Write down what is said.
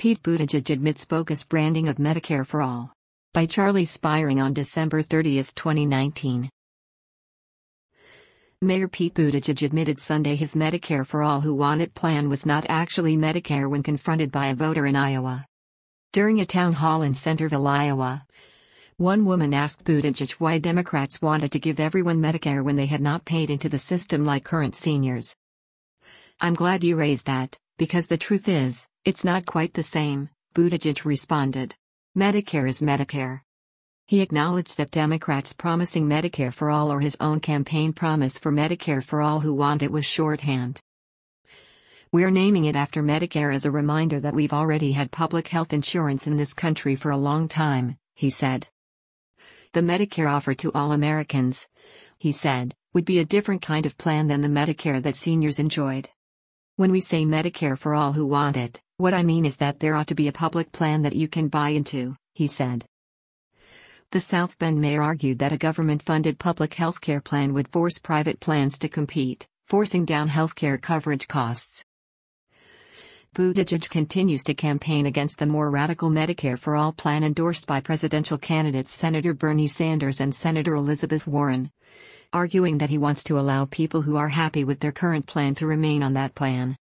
Pete Buttigieg admits bogus branding of Medicare for All. By Charlie Spiring on December 30, 2019. Mayor Pete Buttigieg admitted Sunday his Medicare for All Who Want It plan was not actually Medicare when confronted by a voter in Iowa. During a town hall in Centerville, Iowa, one woman asked Buttigieg why Democrats wanted to give everyone Medicare when they had not paid into the system like current seniors. "I'm glad you raised that, because the truth is, it's not quite the same," Buttigieg responded. Medicare is Medicare. He acknowledged that Democrats promising Medicare for all or his own campaign promise for Medicare for All Who Want It was shorthand. "We're naming it after Medicare as a reminder that we've already had public health insurance in this country for a long time," he said. "The Medicare offered to all Americans," he said, "would be a different kind of plan than the Medicare that seniors enjoyed. When we say Medicare for all who want it, what I mean is that there ought to be a public plan that you can buy into," he said. The South Bend mayor argued that a government-funded public health care plan would force private plans to compete, forcing down health care coverage costs. Buttigieg continues to campaign against the more radical Medicare for All plan endorsed by presidential candidates Senator Bernie Sanders and Senator Elizabeth Warren, arguing that he wants to allow people who are happy with their current plan to remain on that plan.